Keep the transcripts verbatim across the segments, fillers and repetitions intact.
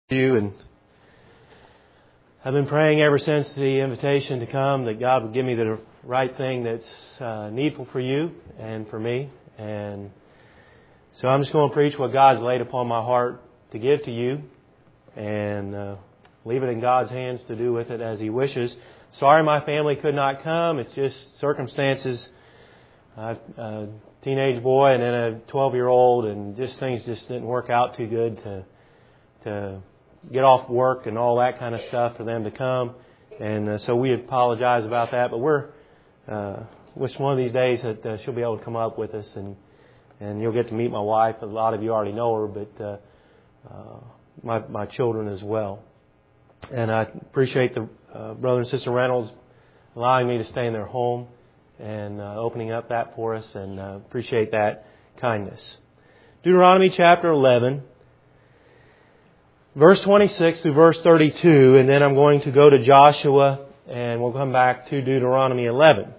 you, and I've been praying ever since the invitation to come that God would give me the right thing that's uh, needful for you and for me. And so I'm just going to preach what God's laid upon my heart to give to you, and uh, leave it in God's hands to do with it as He wishes. Sorry my family could not come. It's just circumstances. I've a teenage boy and then a twelve-year-old, and just things just didn't work out too good to to get off work and all that kind of stuff for them to come. And uh, so we apologize about that. But we're uh, wish one of these days that uh, she'll be able to come up with us, and and you'll get to meet my wife. A lot of you already know her, but uh, uh, my my children as well. And I appreciate the uh, brother and sister Reynolds allowing me to stay in their home and uh, opening up that for us, and uh, appreciate that kindness. Deuteronomy chapter eleven, verse twenty-six through verse thirty-two, and then I'm going to go to Joshua, and we'll come back to Deuteronomy eleven.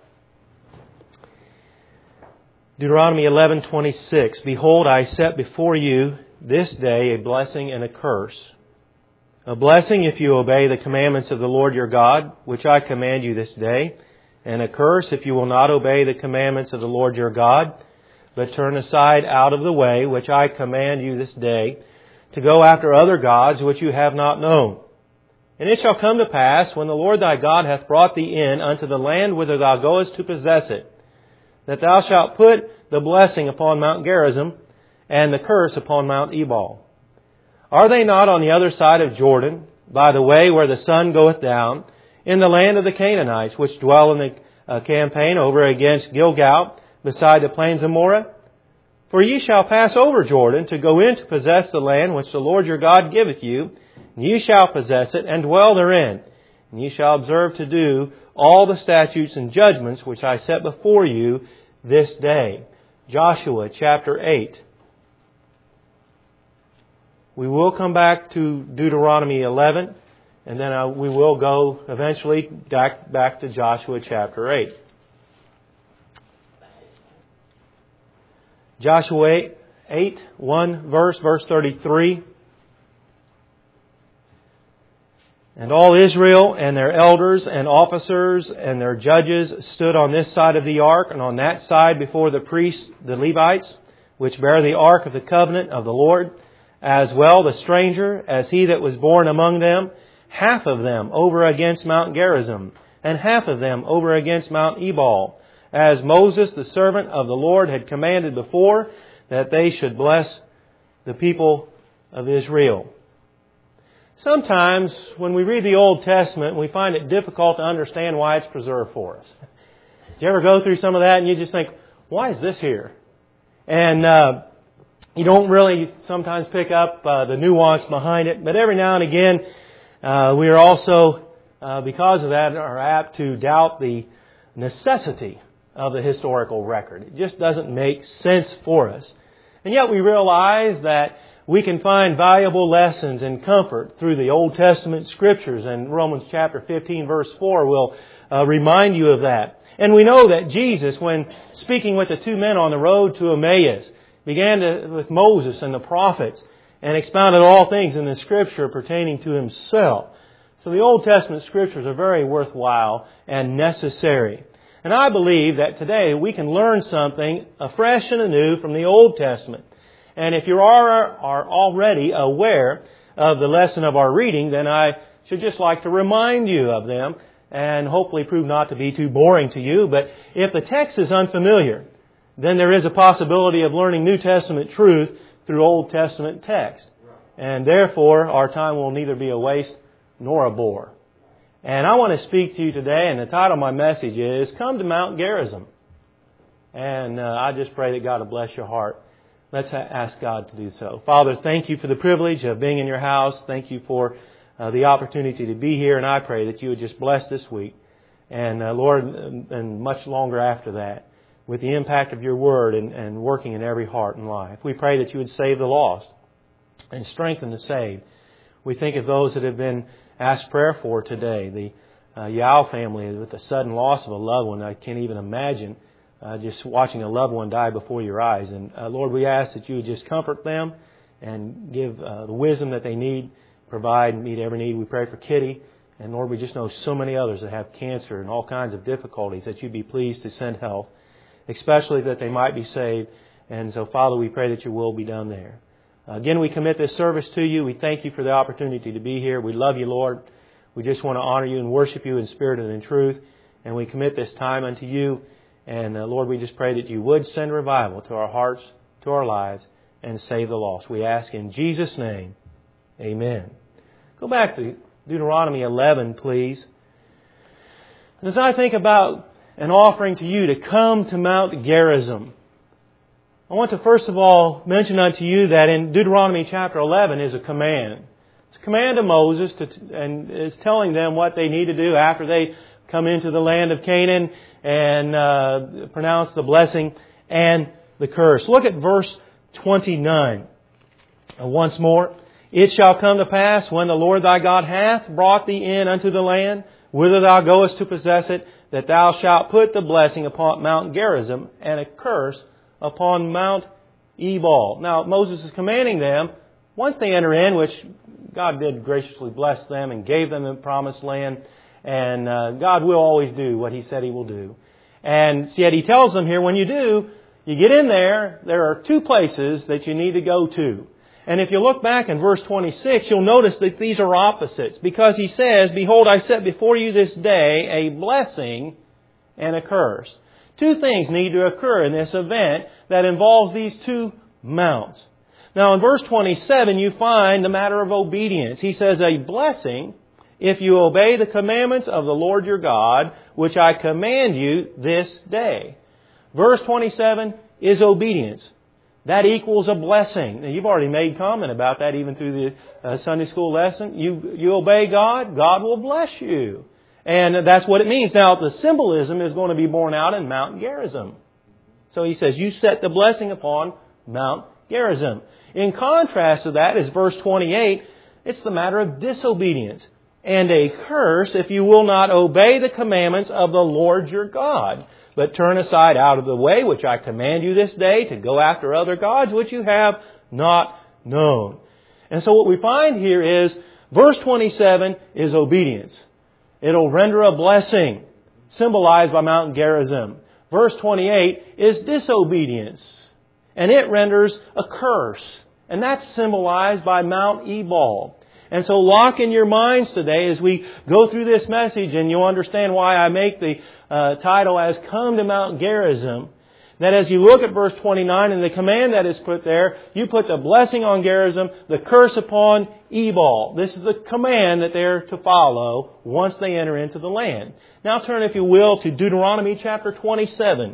Deuteronomy eleven twenty-six. Behold, I set before you this day a blessing and a curse. A blessing if you obey the commandments of the Lord your God, which I command you this day, and a curse if you will not obey the commandments of the Lord your God, but turn aside out of the way which I command you this day, to go after other gods which you have not known. And it shall come to pass, when the Lord thy God hath brought thee in unto the land whither thou goest to possess it, that thou shalt put the blessing upon Mount Gerizim, and the curse upon Mount Ebal. Are they not on the other side of Jordan, by the way where the sun goeth down, in the land of the Canaanites, which dwell in the uh, campaign over against Gilgal, beside the plains of Moreh? For ye shall pass over Jordan to go in to possess the land which the Lord your God giveth you, and ye shall possess it and dwell therein. And ye shall observe to do all the statutes and judgments which I set before you this day. Joshua chapter eight. We will come back to Deuteronomy eleven, and then uh, we will go eventually back, back to Joshua chapter eight. Joshua eight, one verse, verse thirty-three. And all Israel and their elders and officers and their judges stood on this side of the ark, and on that side before the priests, the Levites, which bear the ark of the covenant of the Lord, as well the stranger as he that was born among them, half of them over against Mount Gerizim, and half of them over against Mount Ebal, as Moses, the servant of the Lord, had commanded before, that they should bless the people of Israel. Sometimes when we read the Old Testament, we find it difficult to understand why it's preserved for us. Do you ever go through some of that and you just think, why is this here? And uh, you don't really sometimes pick up uh, the nuance behind it. But every now and again, uh, we are also, uh, because of that, are apt to doubt the necessity of the historical record. It just doesn't make sense for us. And yet we realize that we can find valuable lessons and comfort through the Old Testament Scriptures, and Romans chapter fifteen verse four will uh, remind you of that. And we know that Jesus, when speaking with the two men on the road to Emmaus, began to, with Moses and the prophets, and expounded all things in the Scripture pertaining to Himself. So the Old Testament Scriptures are very worthwhile and necessary. And I believe that today we can learn something afresh and anew from the Old Testament. And if you are, are already aware of the lesson of our reading, then I should just like to remind you of them, and hopefully prove not to be too boring to you. But if the text is unfamiliar, then there is a possibility of learning New Testament truth through Old Testament text. And therefore, our time will neither be a waste nor a bore. And I want to speak to you today, and the title of my message is, Come to Mount Gerizim. And uh, I just pray that God will bless your heart. Let's ha- ask God to do so. Father, thank you for the privilege of being in your house. Thank you for uh, the opportunity to be here. And I pray that you would just bless this week. And uh, Lord, and, and much longer after that, with the impact of your word and, and working in every heart and life. We pray that you would save the lost and strengthen the saved. We think of those that have been asked prayer for today. The uh, Yao family with the sudden loss of a loved one. I can't even imagine uh, just watching a loved one die before your eyes. And uh, Lord, we ask that you would just comfort them and give uh, the wisdom that they need provide and meet every need. We pray for Kitty. And Lord, we just know so many others that have cancer and all kinds of difficulties, that you'd be pleased to send help, especially that they might be saved. And so, Father, we pray that your will be done there. Again, we commit this service to you. We thank you for the opportunity to be here. We love you, Lord. We just want to honor you and worship you in spirit and in truth. And we commit this time unto you. And uh, Lord, we just pray that you would send revival to our hearts, to our lives, and save the lost. We ask in Jesus' name, amen. Go back to Deuteronomy eleven, please. As I think about an offering to you to come to Mount Gerizim, I want to first of all mention unto you that in Deuteronomy chapter eleven is a command. It's a command to Moses to, and is telling them what they need to do after they come into the land of Canaan and uh, pronounce the blessing and the curse. Look at verse twenty-nine. Uh, once more. It shall come to pass, when the Lord thy God hath brought thee in unto the land, whither thou goest to possess it, that thou shalt put the blessing upon Mount Gerizim, and a curse upon Mount Ebal. Now, Moses is commanding them, once they enter in, which God did graciously bless them and gave them the promised land, and uh, God will always do what He said He will do. And yet He tells them here, when you do, you get in there, there are two places that you need to go to. And if you look back in verse twenty-six, you'll notice that these are opposites. Because He says, behold, I set before you this day a blessing and a curse. Two things need to occur in this event that involves these two mounts. Now in verse twenty-seven, you find the matter of obedience. He says, a blessing if you obey the commandments of the Lord your God, which I command you this day. Verse twenty-seven is obedience. That equals a blessing. Now, you've already made comment about that even through the uh, Sunday school lesson. You, you obey God, God will bless you. And that's what it means. Now, the symbolism is going to be borne out in Mount Gerizim. So He says, you set the blessing upon Mount Gerizim. In contrast to that is verse twenty-eight. It's the matter of disobedience. And a curse if you will not obey the commandments of the Lord your God, but turn aside out of the way, which I command you this day, to go after other gods, which you have not known. And so what we find here is, verse twenty-seven is obedience. It'll render a blessing, symbolized by Mount Gerizim. Verse twenty-eight is disobedience, and it renders a curse. And that's symbolized by Mount Ebal. And so lock in your minds today as we go through this message, and you'll understand why I make the uh, title as Come to Mount Gerizim, that as you look at verse twenty-nine and the command that is put there, you put the blessing on Gerizim, the curse upon Ebal. This is the command that they're to follow once they enter into the land. Now turn, if you will, to Deuteronomy chapter twenty-seven.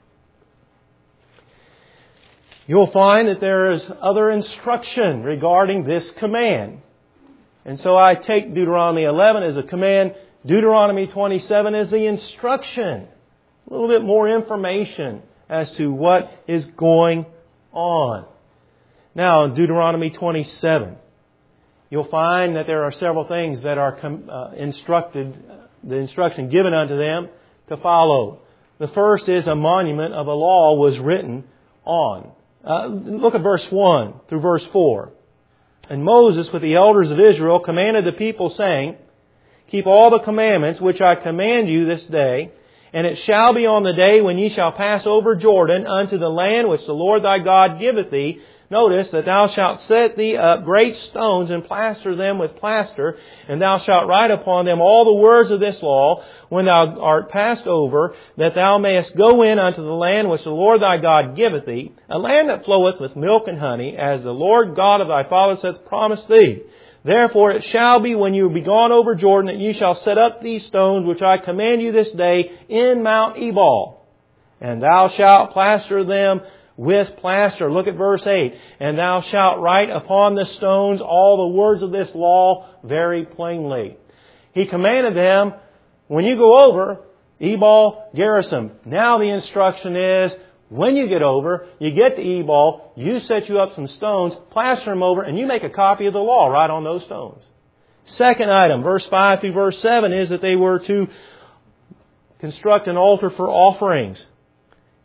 You'll find that there is other instruction regarding this command. And so I take Deuteronomy eleven as a command. Deuteronomy twenty-seven is the instruction. A little bit more information as to what is going on. Now, in Deuteronomy twenty-seven, you'll find that there are several things that are uh, instructed, the instruction given unto them to follow. The first is a monument of a law was written on. Uh, look at verse one through verse four. And Moses with the elders of Israel commanded the people, saying, keep all the commandments which I command you this day, and it shall be on the day when ye shall pass over Jordan unto the land which the Lord thy God giveth thee. Notice that thou shalt set thee up great stones and plaster them with plaster, and thou shalt write upon them all the words of this law when thou art passed over, that thou mayest go in unto the land which the Lord thy God giveth thee, a land that floweth with milk and honey, as the Lord God of thy fathers hath promised thee. Therefore it shall be when you be gone over Jordan that ye shall set up these stones which I command you this day in Mount Ebal, and thou shalt plaster them with plaster. Look at verse eight. And thou shalt write upon the stones all the words of this law very plainly. He commanded them, when you go over Ebal, Gerizim. Now the instruction is, when you get over, you get to Ebal, you set you up some stones, plaster them over, and you make a copy of the law right on those stones. Second item, verse five through verse seven, is that they were to construct an altar for offerings.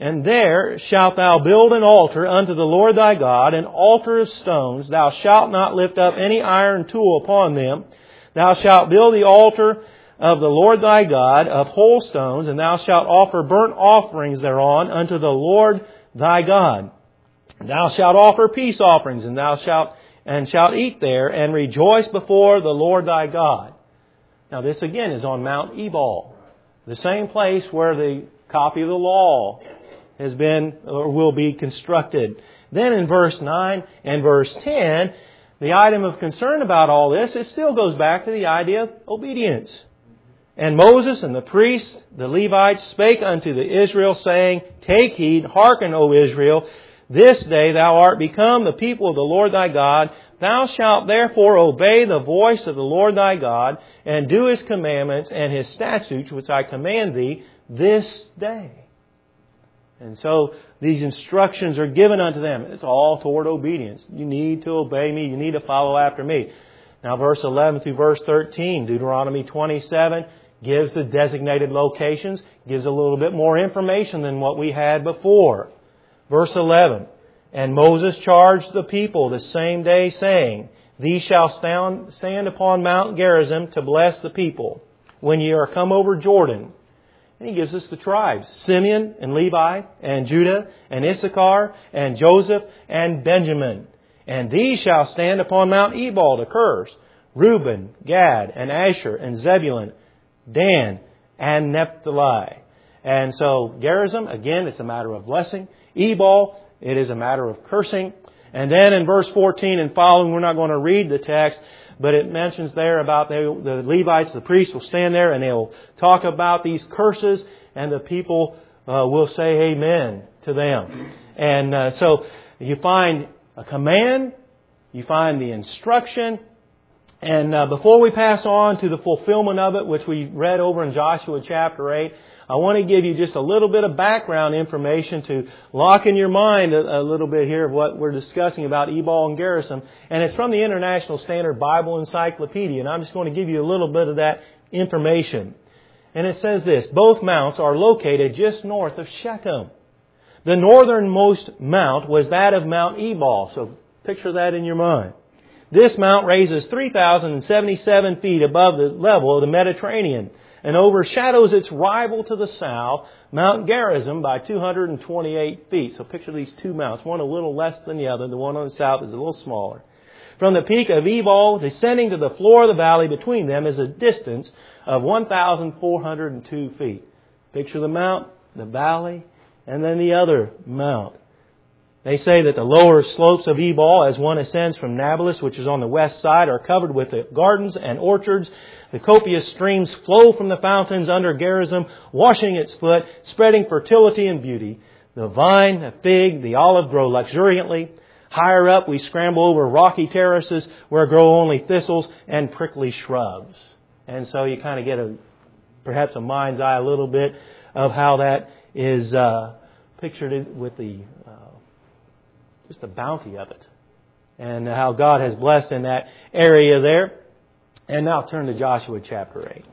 And there shalt thou build an altar unto the Lord thy God, an altar of stones. Thou shalt not lift up any iron tool upon them. Thou shalt build the altar of the Lord thy God of whole stones, and thou shalt offer burnt offerings thereon unto the Lord thy God. Thou shalt offer peace offerings, and thou shalt and shalt eat there, and rejoice before the Lord thy God. Now this again is on Mount Ebal, the same place where the copy of the law has been or will be constructed. Then in verse nine and verse ten, the item of concern about all this, it still goes back to the idea of obedience. And Moses and the priests, the Levites, spake unto the Israel, saying, Take heed, hearken, O Israel, this day thou art become the people of the Lord thy God. Thou shalt therefore obey the voice of the Lord thy God, and do His commandments and His statutes, which I command thee this day. And so these instructions are given unto them. It's all toward obedience. You need to obey me. You need to follow after me. Now verse eleven through verse thirteen, Deuteronomy twenty-seven, gives the designated locations, gives a little bit more information than what we had before. Verse eleven, And Moses charged the people the same day, saying, These shall stand, stand upon Mount Gerizim to bless the people, when ye are come over Jordan. And he gives us the tribes, Simeon and Levi and Judah and Issachar and Joseph and Benjamin. And these shall stand upon Mount Ebal to curse, Reuben, Gad, and Asher, and Zebulun, Dan, and Naphtali. And so Gerizim, again, it's a matter of blessing. Ebal, it is a matter of cursing. And then in verse fourteen and following, we're not going to read the text, but it mentions there about they, the Levites, the priests will stand there and they'll talk about these curses, and the people uh, will say amen to them. And uh, so you find a command, you find the instruction, and uh, before we pass on to the fulfillment of it, which we read over in Joshua chapter eight, I want to give you just a little bit of background information to lock in your mind a, a little bit here of what we're discussing about Ebal and Gerizim. And it's from the International Standard Bible Encyclopedia. And I'm just going to give you a little bit of that information. And it says this: both mounts are located just north of Shechem. The northernmost mount was that of Mount Ebal. So picture that in your mind. This mount raises three thousand seventy-seven feet above the level of the Mediterranean, and overshadows its rival to the south, Mount Gerizim, by two hundred twenty-eight feet. So picture these two mounts, one a little less than the other. The one on the south is a little smaller. From the peak of Ebal, descending to the floor of the valley between them, is a distance of one thousand four hundred two feet. Picture the mount, the valley, and then the other mount. They say that the lower slopes of Ebal, as one ascends from Nablus, which is on the west side, are covered with gardens and orchards. The copious streams flow from the fountains under Gerizim, washing its foot, spreading fertility and beauty. The vine, the fig, the olive grow luxuriantly. Higher up, we scramble over rocky terraces where grow only thistles and prickly shrubs. And so you kind of get a perhaps a mind's eye a little bit of how that is uh, pictured with the uh, just the bounty of it, and how God has blessed in that area there. And now turn to Joshua chapter eight.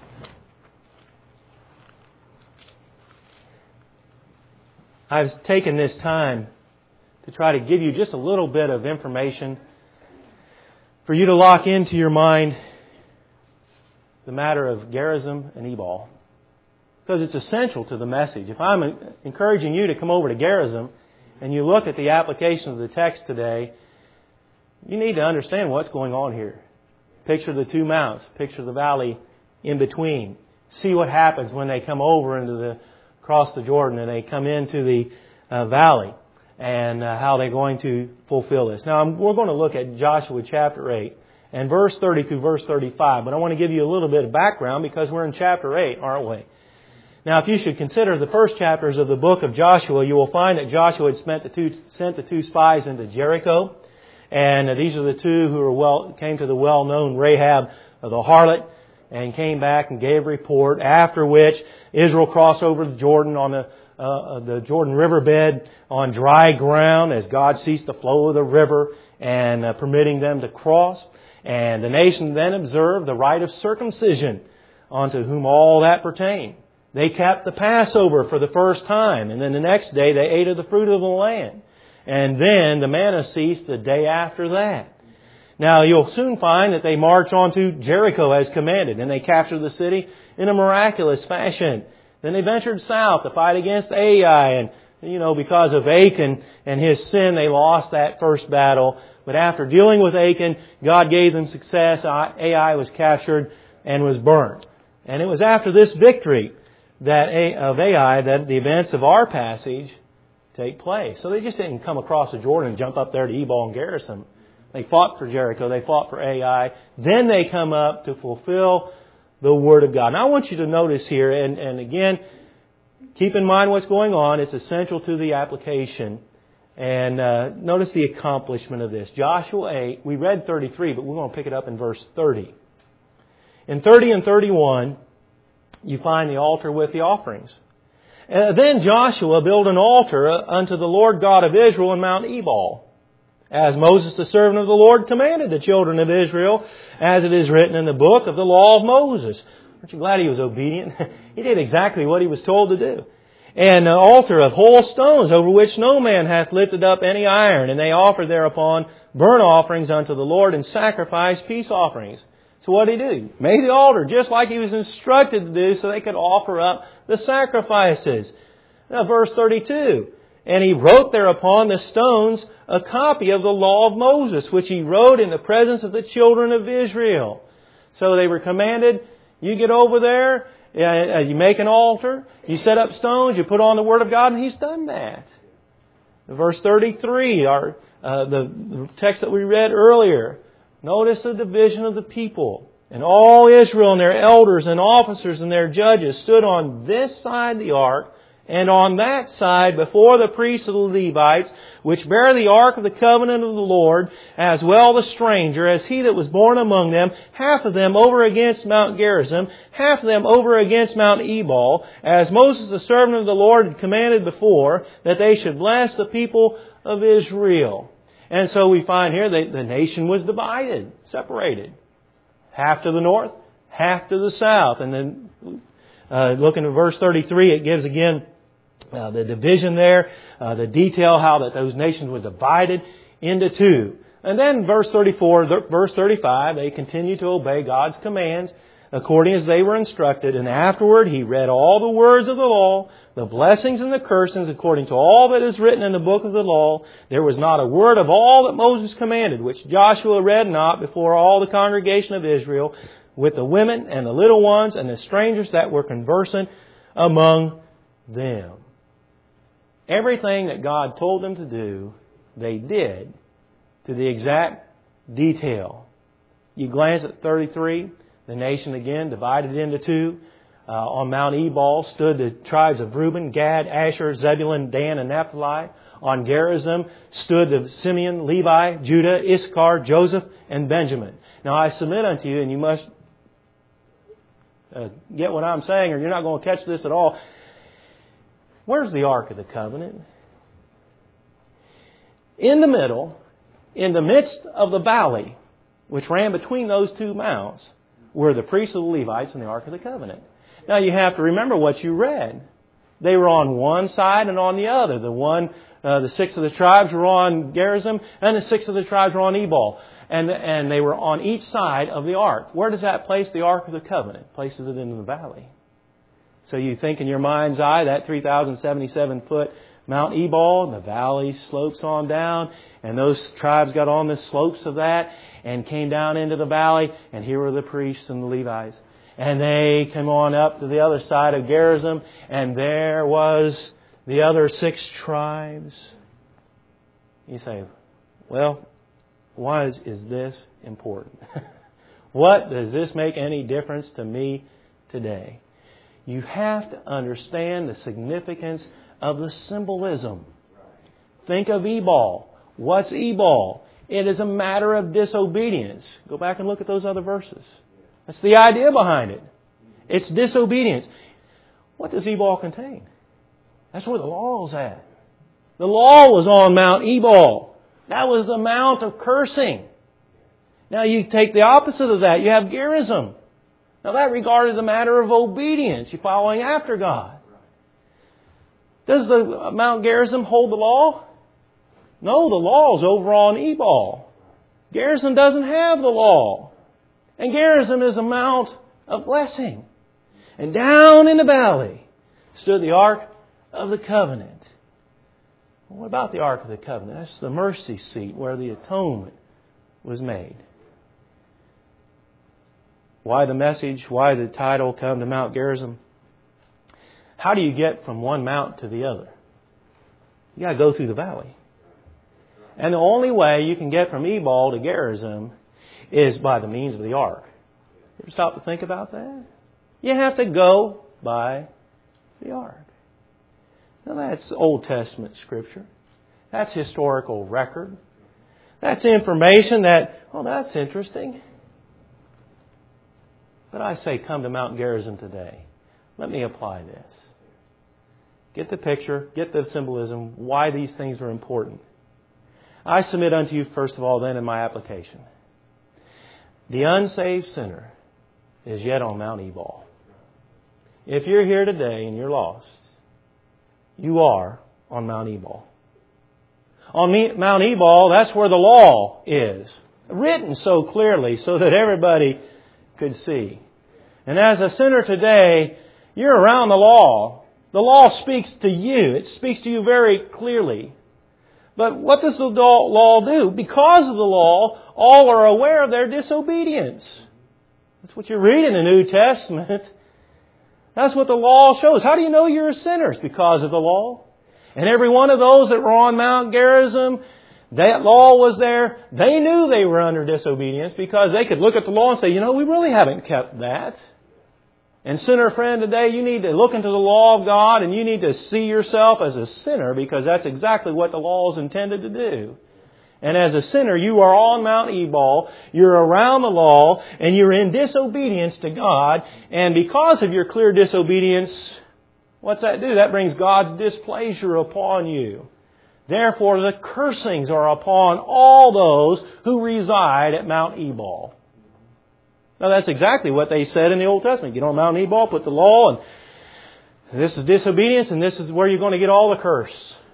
I've taken this time to try to give you just a little bit of information for you to lock into your mind the matter of Gerizim and Ebal, because it's essential to the message. If I'm encouraging you to come over to Gerizim and you look at the application of the text today, you need to understand what's going on here. Picture the two mounts. Picture the valley in between. See what happens when they come over into the across the Jordan and they come into the uh, valley, and uh, how they're going to fulfill this. Now, I'm, we're going to look at Joshua chapter eight and verse thirty through verse thirty-five, but I want to give you a little bit of background because we're in chapter eight, aren't we? Now, if you should consider the first chapters of the book of Joshua, you will find that Joshua had spent the two, sent the two spies into Jericho. And these are the two who were well, came to the well-known Rahab, the harlot, and came back and gave a report, after which Israel crossed over the Jordan on the, uh, the Jordan riverbed on dry ground as God ceased the flow of the river and uh, permitting them to cross. And the nation then observed the rite of circumcision, unto whom all that pertained. They kept the Passover for the first time, and then the next day they ate of the fruit of the land. And then the manna ceased the day after that. Now you'll soon find that they march on to Jericho as commanded, and they capture the city in a miraculous fashion. Then they ventured south to fight against Ai, and you know, because of Achan and his sin, they lost that first battle. But after dealing with Achan, God gave them success. Ai was captured and was burned. And it was after this victory that of Ai that the events of our passage take place. So they just didn't come across the Jordan and jump up there to Ebal and Gerizim. They fought for Jericho. They fought for Ai. Then they come up to fulfill the Word of God. Now I want you to notice here, and, and again, keep in mind what's going on. It's essential to the application. And uh, notice the accomplishment of this. Joshua eight, we read thirty-three, but we're going to pick it up in verse thirty. In thirty and thirty-one, you find the altar with the offerings. Uh, then Joshua built an altar unto the Lord God of Israel in Mount Ebal, as Moses the servant of the Lord commanded the children of Israel, as it is written in the book of the law of Moses. Aren't you glad he was obedient? He did exactly what he was told to do. And an altar of whole stones, over which no man hath lifted up any iron. And they offered thereupon burnt offerings unto the Lord, and sacrificed peace offerings. So what did he do? Made the altar just like he was instructed to do, so they could offer up the sacrifices. Now verse thirty-two. And he wrote thereupon the stones a copy of the law of Moses, which he wrote in the presence of the children of Israel. So they were commanded, you get over there, you make an altar, you set up stones, you put on the Word of God, and He's done that. Verse thirty-three, our, uh, the, the text that we read earlier. Notice the division of the people. And all Israel and their elders and officers and their judges stood on this side of the ark, and on that side before the priests of the Levites, which bear the ark of the covenant of the Lord, as well the stranger, as he that was born among them, half of them over against Mount Gerizim, half of them over against Mount Ebal, as Moses the servant of the Lord had commanded before, that they should bless the people of Israel. And so we find here that the nation was divided, separated. Half to the north, half to the south. And then uh, looking at verse thirty-three, it gives again Uh, the division there, uh, the detail how that those nations were divided into two. And then verse thirty-four, th- verse thirty-five, they continued to obey God's commands according as they were instructed. And afterward he read all the words of the law, the blessings and the cursings according to all that is written in the book of the law. There was not a word of all that Moses commanded, which Joshua read not before all the congregation of Israel, with the women and the little ones and the strangers that were conversant among them. Everything that God told them to do, they did to the exact detail. You glance at thirty-three, the nation again divided into two. Uh, on Mount Ebal stood the tribes of Reuben, Gad, Asher, Zebulun, Dan, and Naphtali. On Gerizim stood the Simeon, Levi, Judah, Issachar, Joseph, and Benjamin. Now I submit unto you, and you must uh, get what I'm saying, or you're not going to catch this at all. Where's the Ark of the Covenant? In the middle, in the midst of the valley, which ran between those two mounts, were the priests of the Levites and the Ark of the Covenant. Now you have to remember what you read. They were on one side and on the other. The one, uh, the six of the tribes were on Gerizim, and the six of the tribes were on Ebal. And, and they were on each side of the Ark. Where does that place the Ark of the Covenant? Places it into the valley. So you think in your mind's eye that three thousand seventy-seven foot Mount Ebal, the valley slopes on down, and those tribes got on the slopes of that and came down into the valley, and here were the priests and the Levites. And they came on up to the other side of Gerizim, and there was the other six tribes. You say, well, why is, is this important? What does this make any difference to me today? You have to understand the significance of the symbolism. Think of Ebal. What's Ebal? It is a matter of disobedience. Go back and look at those other verses. That's the idea behind it. It's disobedience. What does Ebal contain? That's where the law is at. The law was on Mount Ebal. That was the mount of cursing. Now you take the opposite of that. You have Gerizim. Now that regarded the matter of obedience. You're following after God. Does the Mount Gerizim hold the law? No, the law is over on Ebal. Gerizim doesn't have the law. And Gerizim is a mount of blessing. And down in the valley stood the Ark of the Covenant. Well, what about the Ark of the Covenant? That's the mercy seat where the atonement was made. Why the message? Why the title, Come to Mount Gerizim? How do you get from one mount to the other? You got to go through the valley. And the only way you can get from Ebal to Gerizim is by the means of the Ark. You ever stop to think about that? You have to go by the Ark. Now that's Old Testament Scripture. That's historical record. That's information that, oh, that's interesting. But I say, come to Mount Gerizim today. Let me apply this. Get the picture, get the symbolism, why these things are important. I submit unto you, first of all, then, in my application. The unsaved sinner is yet on Mount Ebal. If you're here today and you're lost, you are on Mount Ebal. On Mount Ebal, that's where the law is. Written so clearly so that everybody could see. And as a sinner today, you're around the law. The law speaks to you. It speaks to you very clearly. But what does the law do? Because of the law, all are aware of their disobedience. That's what you read in the New Testament. That's what the law shows. How do you know you're a sinner? It's because of the law. And every one of those that were on Mount Gerizim, that law was there. They knew they were under disobedience because they could look at the law and say, you know, we really haven't kept that. And sinner friend, today you need to look into the law of God and you need to see yourself as a sinner because that's exactly what the law is intended to do. And as a sinner, you are on Mount Ebal, you're around the law, and you're in disobedience to God. And because of your clear disobedience, what's that do? That brings God's displeasure upon you. Therefore, the cursings are upon all those who reside at Mount Ebal. Now, that's exactly what they said in the Old Testament. Get on Mount Ebal, put the law, and this is disobedience, and this is where you're going to get all the curse.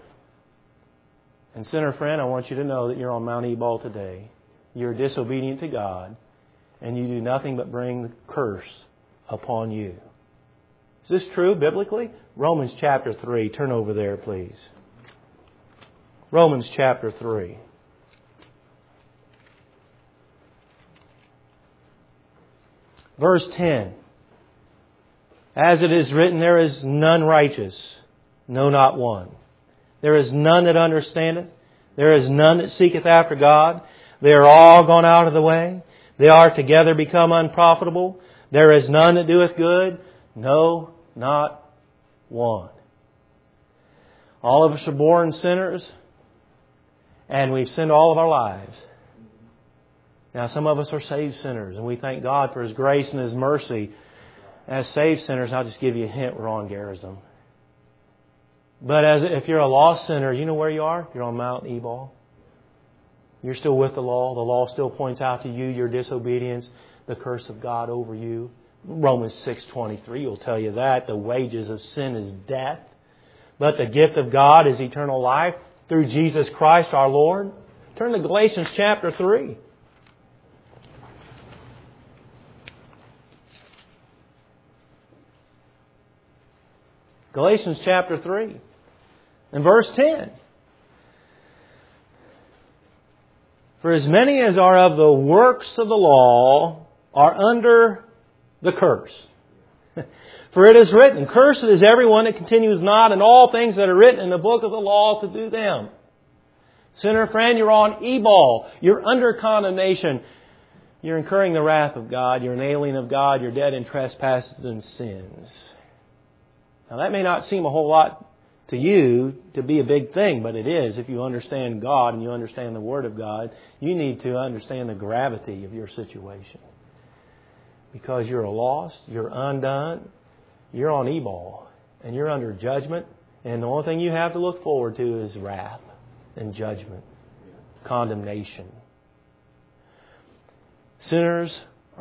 And sinner friend, I want you to know that you're on Mount Ebal today. You're disobedient to God, and you do nothing but bring the curse upon you. Is this true biblically? Romans chapter three. Turn over there, please. Romans chapter three. Verse ten. As it is written, there is none righteous, no, not one. There is none that understandeth. There is none that seeketh after God. They are all gone out of the way. They are together become unprofitable. There is none that doeth good. No, not one. All of us are born sinners. And we've sinned all of our lives. Now some of us are saved sinners. And we thank God for His grace and His mercy. As saved sinners, I'll just give you a hint. We're on Gerizim. But as if you're a lost sinner, you know where you are? You're on Mount Ebal. You're still with the law. The law still points out to you your disobedience, the curse of God over you. Romans six twenty-three will tell you that. The wages of sin is death. But the gift of God is eternal life through Jesus Christ our Lord. Turn to Galatians chapter three. Galatians chapter three. And verse ten. For as many as are of the works of the law are under the curse. For it is written, cursed is everyone that continues not in all things that are written in the book of the law to do them. Sinner friend, you're on Ebal. You're under condemnation. You're incurring the wrath of God. You're an alien of God. You're dead in trespasses and sins. Now that may not seem a whole lot to you to be a big thing, but it is. If you understand God and you understand the Word of God, you need to understand the gravity of your situation. Because you're lost, you're undone, you're on Ebal, and you're under judgment, and the only thing you have to look forward to is wrath and judgment, condemnation. Sinners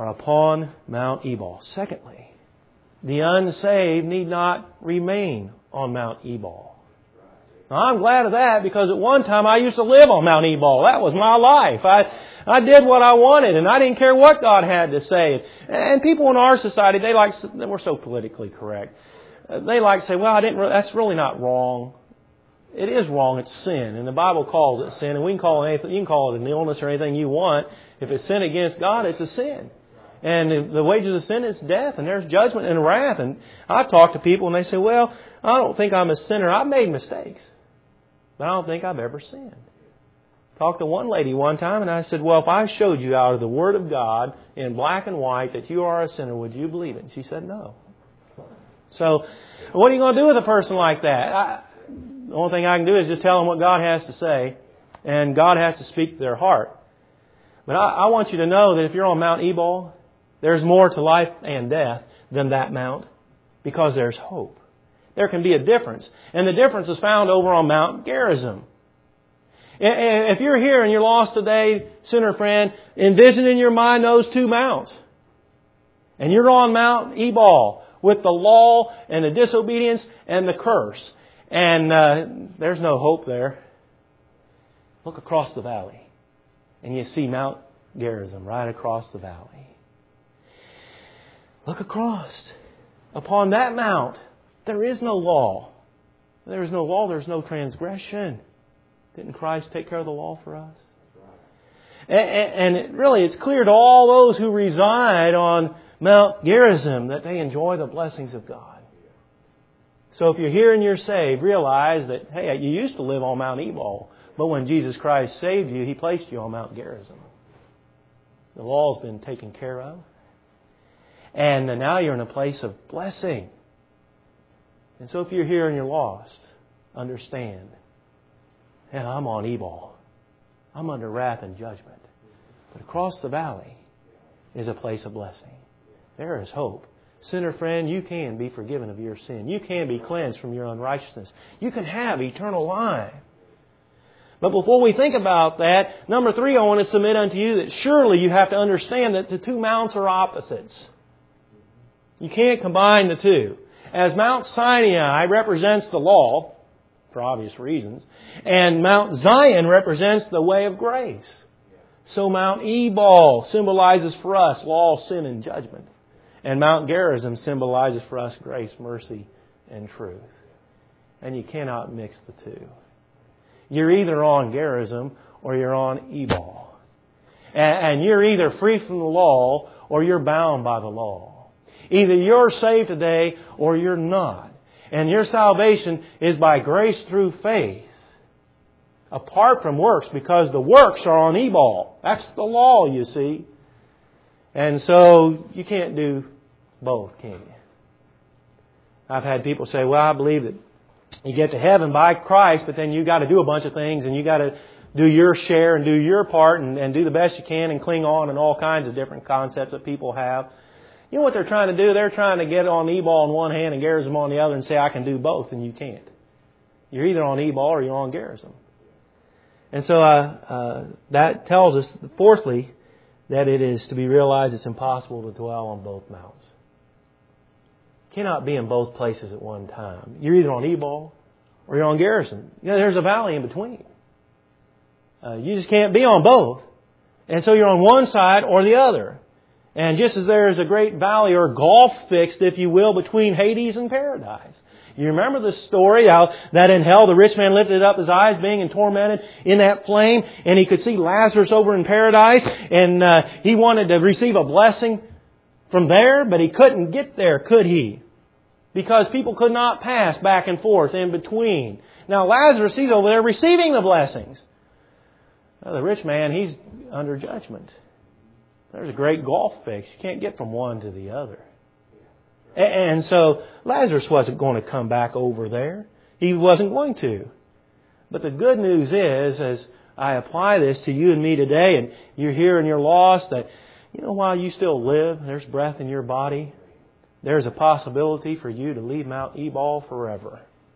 are upon Mount Ebal. Secondly, the unsaved need not remain on Mount Ebal. Now, I'm glad of that because at one time I used to live on Mount Ebal. That was my life. I I did what I wanted and I didn't care what God had to say. And people in our society, they like, we're so politically correct. They like to say, well, I didn't. That's really not wrong. It is wrong. It's sin, and the Bible calls it sin. And we can call it anything. You can call it an illness or anything you want. If it's sin against God, it's a sin. And the wages of sin is death, and there's judgment and wrath. And I've talked to people, and they say, "Well, I don't think I'm a sinner. I've made mistakes, but I don't think I've ever sinned." Talked to one lady one time, and I said, "Well, if I showed you out of the Word of God in black and white that you are a sinner, would you believe it?" And she said, "No." So, what are you going to do with a person like that? I, the only thing I can do is just tell them what God has to say, and God has to speak to their heart. But I, I want you to know that if you're on Mount Ebal, there's more to life and death than that mount, because there's hope. There can be a difference, and the difference is found over on Mount Gerizim. If you're here and you're lost today, sinner friend, envision in your mind those two mounts. And you're on Mount Ebal with the law and the disobedience and the curse. And uh, there's no hope there. Look across the valley and you see Mount Gerizim right across the valley. Look across. Upon that mount, there is no law. There is no law, there's no transgression. Didn't Christ take care of the law for us? And it really, it's clear to all those who reside on Mount Gerizim that they enjoy the blessings of God. So if you're here and you're saved, realize that, hey, you used to live on Mount Ebal, but when Jesus Christ saved you, He placed you on Mount Gerizim. The law's been taken care of. And now you're in a place of blessing. And so if you're here and you're lost, understand, yeah, I'm on Ebal. I'm under wrath and judgment. But across the valley is a place of blessing. There is hope. Sinner friend, you can be forgiven of your sin. You can be cleansed from your unrighteousness. You can have eternal life. But before we think about that, number three, I want to submit unto you that surely you have to understand that the two mounts are opposites. You can't combine the two. As Mount Sinai represents the law, for obvious reasons, and Mount Zion represents the way of grace, so Mount Ebal symbolizes for us law, sin, and judgment. And Mount Gerizim symbolizes for us grace, mercy, and truth. And you cannot mix the two. You're either on Gerizim or you're on Ebal. And you're either free from the law or you're bound by the law. Either you're saved today or you're not. And your salvation is by grace through faith, apart from works, because the works are on Ebal. That's the law, you see. And so you can't do both, can you? I've had people say, well, I believe that you get to heaven by Christ, but then you got to do a bunch of things and you got to do your share and do your part and, and do the best you can and cling on and all kinds of different concepts that people have. You know what they're trying to do? They're trying to get on Ebal on one hand and Gerizim on the other and say, I can do both, and you can't. You're either on Ebal or you're on Gerizim. And so uh, uh, that tells us, fourthly, that it is to be realized it's impossible to dwell on both mounts. You cannot be in both places at one time. You're either on Ebal or you're on Gerizim. You know, there's a valley in between. Uh, you just can't be on both. And so you're on one side or the other. And just as there is a great valley or gulf fixed, if you will, between Hades and paradise. You remember the story how that in hell the rich man lifted up his eyes being tormented in that flame, and he could see Lazarus over in paradise, and uh, he wanted to receive a blessing from there, but he couldn't get there, could he? Because people could not pass back and forth in between. Now Lazarus, he's over there receiving the blessings. Now, the rich man, he's under judgment. There's a great gulf fix. You can't get from one to the other. And so Lazarus wasn't going to come back over there. He wasn't going to. But the good news is, as I apply this to you and me today, and you're here and you're lost, that, you know, while you still live, there's breath in your body, there's a possibility for you to leave Mount Ebal forever.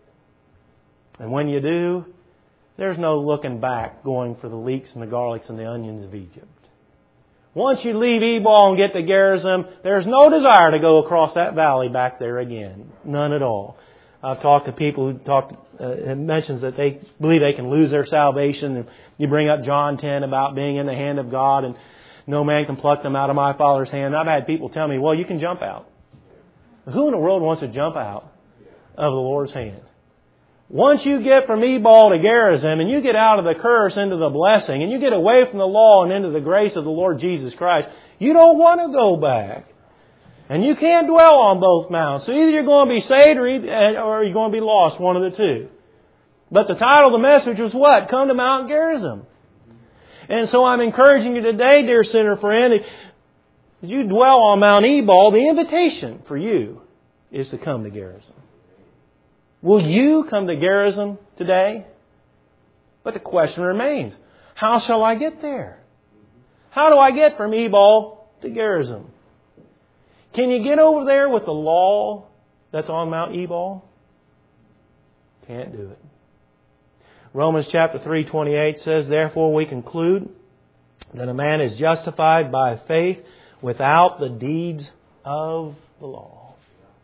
And when you do, there's no looking back going for the leeks and the garlics and the onions of Egypt. Once you leave Ebal and get to Gerizim, there's no desire to go across that valley back there again. None at all. I've talked to people who talked, uh, it mentions that they believe they can lose their salvation. And you bring up John ten about being in the hand of God and no man can pluck them out of my Father's hand. I've had people tell me, well, you can jump out. Who in the world wants to jump out of the Lord's hand? Once you get from Ebal to Gerizim and you get out of the curse into the blessing and you get away from the law and into the grace of the Lord Jesus Christ, you don't want to go back. And you can't dwell on both mountains. So either you're going to be saved or you're going to be lost, one of the two. But the title of the message was what? Come to Mount Gerizim. And so I'm encouraging you today, dear sinner friend, as you dwell on Mount Ebal, the invitation for you is to come to Gerizim. Will you come to Gerizim today? But the question remains, how shall I get there? How do I get from Ebal to Gerizim? Can you get over there with the law that's on Mount Ebal? Can't do it. Romans chapter three twenty-eight says, therefore we conclude that a man is justified by faith without the deeds of the law.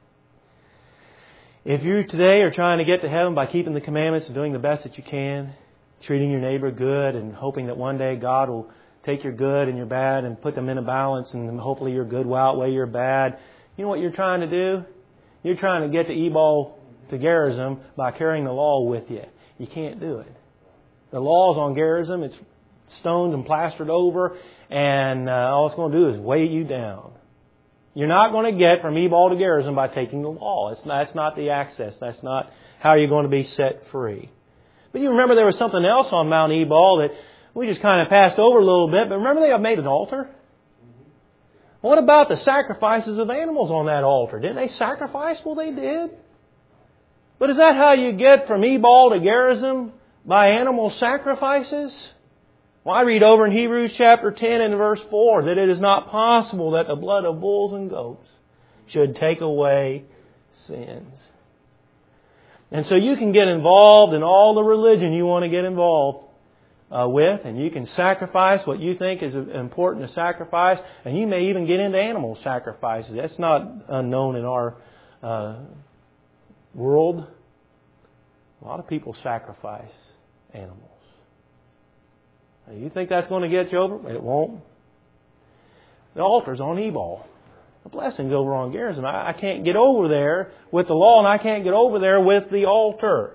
If you today are trying to get to heaven by keeping the commandments and doing the best that you can, treating your neighbor good and hoping that one day God will take your good and your bad and put them in a balance and hopefully your good will outweigh your bad. You know what you're trying to do? You're trying to get to Ebal to Gerizim by carrying the law with you. You can't do it. The law's on Gerizim. It's stoned and plastered over, and uh, all it's going to do is weigh you down. You're not going to get from Ebal to Gerizim by taking the law. It's not, that's not the access. That's not how you're going to be set free. But you remember there was something else on Mount Ebal that we just kind of passed over a little bit. But remember they made an altar? What about the sacrifices of animals on that altar? Didn't they sacrifice? Well, they did. But is that how you get from Ebal to Gerizim? By animal sacrifices? Well, I read over in Hebrews chapter ten and verse four that it is not possible that the blood of bulls and goats should take away sins. And so you can get involved in all the religion you want to get involved uh, with, and you can sacrifice what you think is important to sacrifice, and you may even get into animal sacrifices. That's not unknown in our uh, world. A lot of people sacrifice animals. Now, you think that's going to get you over? It won't. The altar's on Ebal. The blessing's over on Gerizim. I, I can't get over there with the law, and I can't get over there with the altar.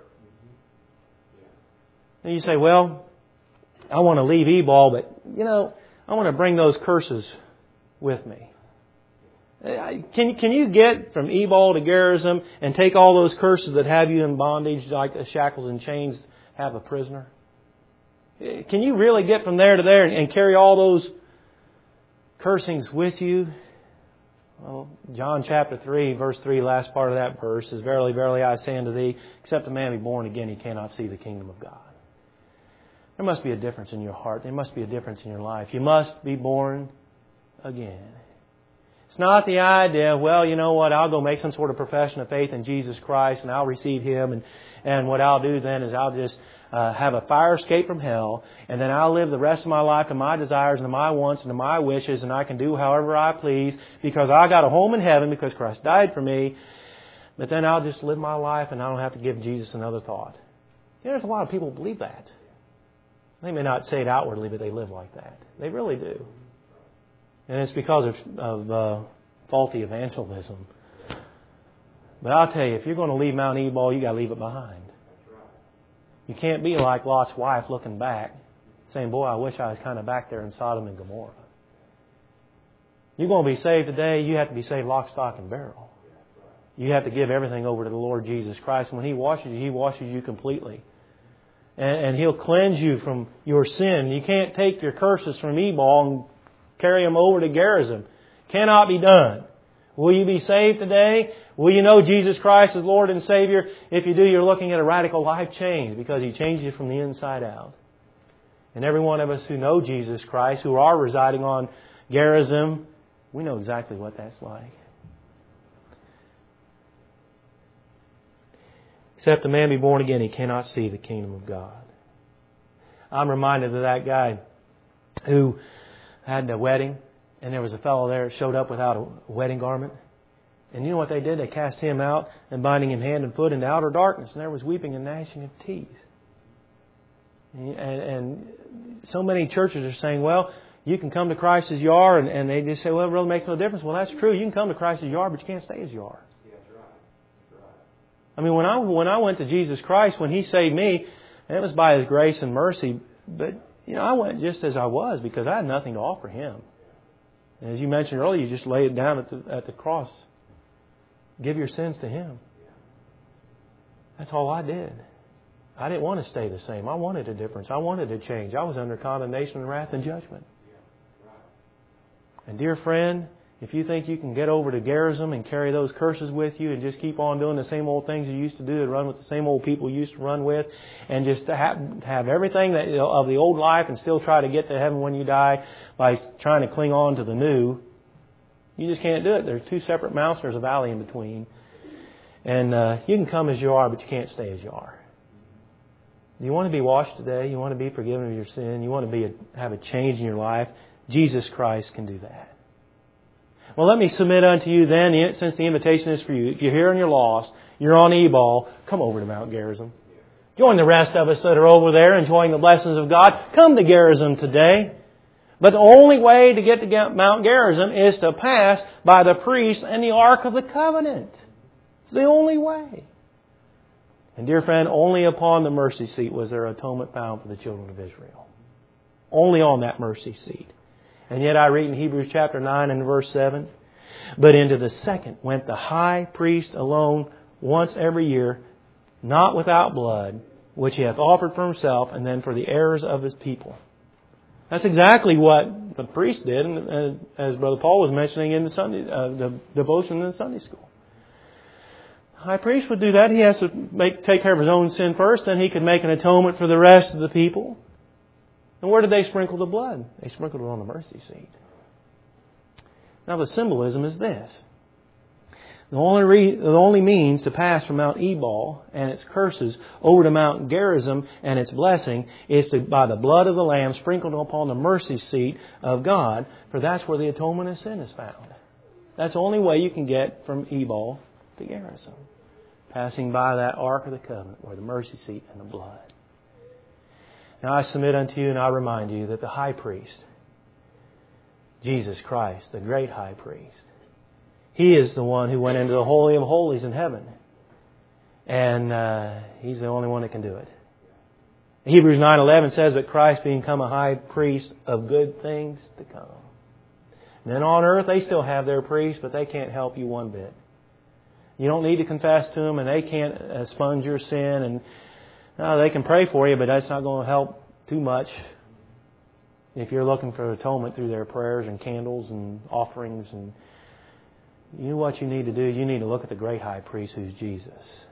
And you say, well, I want to leave Ebal, but, you know, I want to bring those curses with me. Can, can you get from Ebal to Gerizim and take all those curses that have you in bondage, like the shackles and chains have a prisoner? Can you really get from there to there and, and carry all those cursings with you? Well, John chapter three, verse three, last part of that verse is, verily, verily, I say unto thee, except a man be born again, he cannot see the kingdom of God. There must be a difference in your heart. There must be a difference in your life. You must be born again. It's not the idea, well, you know what, I'll go make some sort of profession of faith in Jesus Christ and I'll receive Him, and, and what I'll do then is I'll just uh, have a fire escape from hell, and then I'll live the rest of my life to my desires and to my wants and to my wishes, and I can do however I please because I got a home in heaven because Christ died for me, but then I'll just live my life and I don't have to give Jesus another thought. You know, there's a lot of people who believe that. They may not say it outwardly, but they live like that. They really do. And it's because of, of uh, faulty evangelism. But I'll tell you, if you're going to leave Mount Ebal, you got to leave it behind. You can't be like Lot's wife looking back, saying, boy, I wish I was kind of back there in Sodom and Gomorrah. You're going to be saved today, you have to be saved lock, stock, and barrel. You have to give everything over to the Lord Jesus Christ. And when He washes you, He washes you completely. And, and He'll cleanse you from your sin. You can't take your curses from Ebal and carry them over to Gerizim. Cannot be done. Will you be saved today? Will you know Jesus Christ as Lord and Savior? If you do, you're looking at a radical life change because He changed you from the inside out. And every one of us who know Jesus Christ, who are residing on Gerizim, we know exactly what that's like. Except a man be born again, he cannot see the kingdom of God. I'm reminded of that guy who had a wedding, And there was a fellow there that showed up without a wedding garment. And you know what they did? They cast him out and binding him hand and foot into outer darkness. And there was weeping and gnashing of teeth. And, and so many churches are saying, well, you can come to Christ as you are. And, and they just say, well, it really makes no difference. Well, that's true. You can come to Christ as you are, but you can't stay as you are. I mean, when I when I went to Jesus Christ, when He saved me, it was by His grace and mercy. But, you know, I went just as I was because I had nothing to offer Him. And as you mentioned earlier, you just lay it down at the, at the cross. Give your sins to Him. That's all I did. I didn't want to stay the same. I wanted a difference. I wanted to change. I was under condemnation and wrath and judgment. And dear friend, if you think you can get over to Gerizim and carry those curses with you and just keep on doing the same old things you used to do and run with the same old people you used to run with and just have, have everything that, of the old life and still try to get to heaven when you die by trying to cling on to the new, you just can't do it. There's two separate mountains. There's a valley in between. And uh, you can come as you are, but you can't stay as you are. You want to be washed today. You want to be forgiven of your sin. You want to be a, have a change in your life. Jesus Christ can do that. Well, let me submit unto you then, since the invitation is for you. If you're here and you're lost, you're on Ebal, come over to Mount Gerizim. Join the rest of us that are over there enjoying the blessings of God. Come to Gerizim today. But the only way to get to Mount Gerizim is to pass by the priest and the Ark of the Covenant. It's the only way. And dear friend, only upon the mercy seat was there atonement found for the children of Israel. Only on that mercy seat. And yet I read in Hebrews chapter nine and verse seven, but into the second went the high priest alone once every year, not without blood, which he hath offered for himself and then for the errors of his people. That's exactly what the priest did, and as, as Brother Paul was mentioning in the Sunday uh, the devotion in the Sunday school. The high priest would do that. He has to make take care of his own sin first, then he could make an atonement for the rest of the people. And where did they sprinkle the blood? They sprinkled it on the mercy seat. Now the symbolism is this. The only, re, the only means to pass from Mount Ebal and its curses over to Mount Gerizim and its blessing is to, by the blood of the Lamb sprinkled upon the mercy seat of God, for that's where the atonement of sin is found. That's the only way you can get from Ebal to Gerizim. Passing by that Ark of the Covenant where the mercy seat and the blood. Now I submit unto you and I remind you that the high priest, Jesus Christ, the great high priest, He is the one who went into the Holy of Holies in heaven. And uh, He's the only one that can do it. Hebrews nine eleven says that Christ being come a high priest of good things to come. And then on earth they still have their priest, but they can't help you one bit. You don't need to confess to them and they can't expunge your sin. And no, they can pray for you, but that's not going to help too much if you're looking for atonement through their prayers and candles and offerings. And you know what you need to do? You need to look at the great high priest who's Jesus.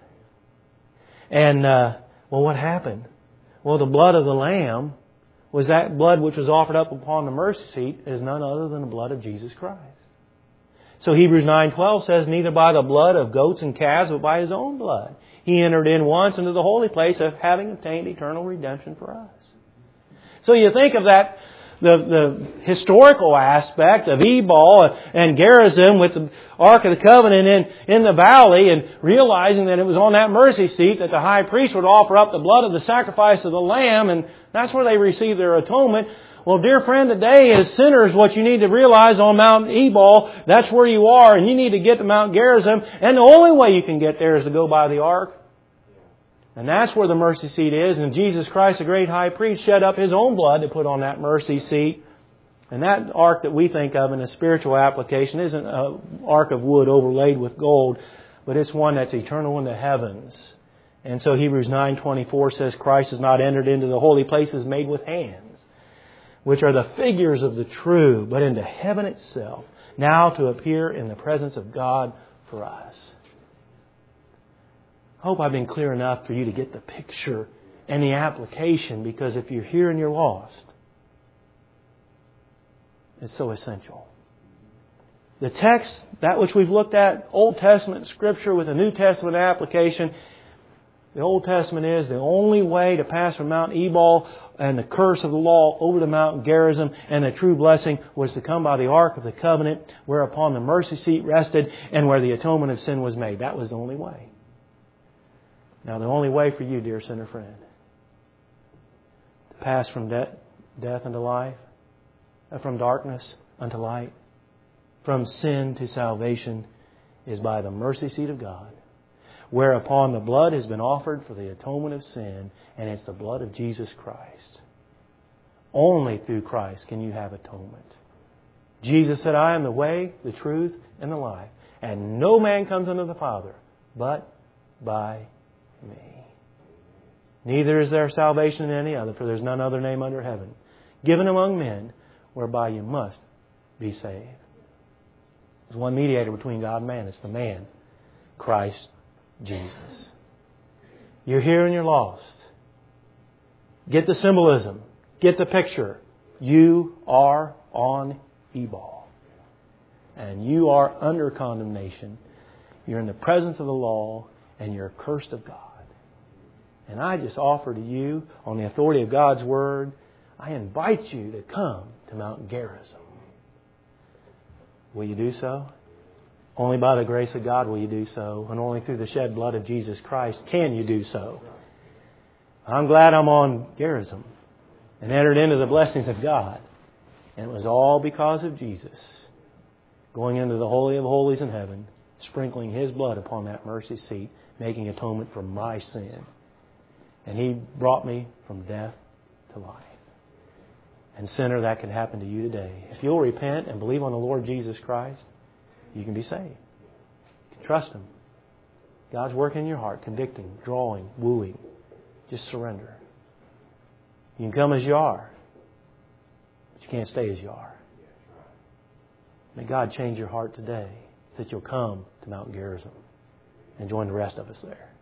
And, uh, well, what happened? Well, the blood of the Lamb was that blood which was offered up upon the mercy seat is none other than the blood of Jesus Christ. So Hebrews nine twelve says, neither by the blood of goats and calves, but by His own blood. He entered in once into the holy place of having obtained eternal redemption for us. So you think of that, the, the historical aspect of Ebal and Gerizim with the Ark of the Covenant in, in the valley, and realizing that it was on that mercy seat that the high priest would offer up the blood of the sacrifice of the Lamb, and that's where they received their atonement. Well, dear friend, today as sinners, what you need to realize on Mount Ebal, that's where you are, and you need to get to Mount Gerizim, and the only way you can get there is to go by the Ark. And that's where the mercy seat is, and Jesus Christ, the great high priest, shed up His own blood to put on that mercy seat. And that ark that we think of in a spiritual application isn't an ark of wood overlaid with gold, but it's one that's eternal in the heavens. And so Hebrews nine twenty-four says Christ has not entered into the holy places made with hands, which are the figures of the true, but into heaven itself, now to appear in the presence of God for us. I hope I've been clear enough for you to get the picture and the application, because if you're here and you're lost, it's so essential. The text, that which we've looked at, Old Testament Scripture with a New Testament application, The Old Testament is the only way to pass from Mount Ebal and the curse of the law over to Mount Gerizim, and the true blessing was to come by the Ark of the Covenant, whereupon the mercy seat rested and where the atonement of sin was made. That was the only way. Now, the only way for you, dear sinner friend, to pass from de- death unto life, from darkness unto light, from sin to salvation, is by the mercy seat of God, whereupon the blood has been offered for the atonement of sin, and it's the blood of Jesus Christ. Only through Christ can you have atonement. Jesus said, I am the way, the truth, and the life, and no man comes unto the Father but by me. Neither is there salvation in any other, for there is none other name under heaven given among men whereby you must be saved. There's one mediator between God and man. It's the man, Christ Jesus. You're here and you're lost. Get the symbolism. Get the picture. You are on Ebal. And you are under condemnation. You're in the presence of the law and you're cursed of God. And I just offer to you, on the authority of God's Word, I invite you to come to Mount Gerizim. Will you do so? Only by the grace of God will you do so, and only through the shed blood of Jesus Christ can you do so. I'm glad I'm on Gerizim and entered into the blessings of God. And it was all because of Jesus going into the Holy of Holies in heaven, sprinkling His blood upon that mercy seat, making atonement for my sin. And He brought me from death to life. And sinner, that can happen to you today. If you'll repent and believe on the Lord Jesus Christ, you can be saved. You can trust Him. God's working in your heart, convicting, drawing, wooing. Just surrender. You can come as you are, but you can't stay as you are. May God change your heart today so that you'll come to Mount Gerizim and join the rest of us there.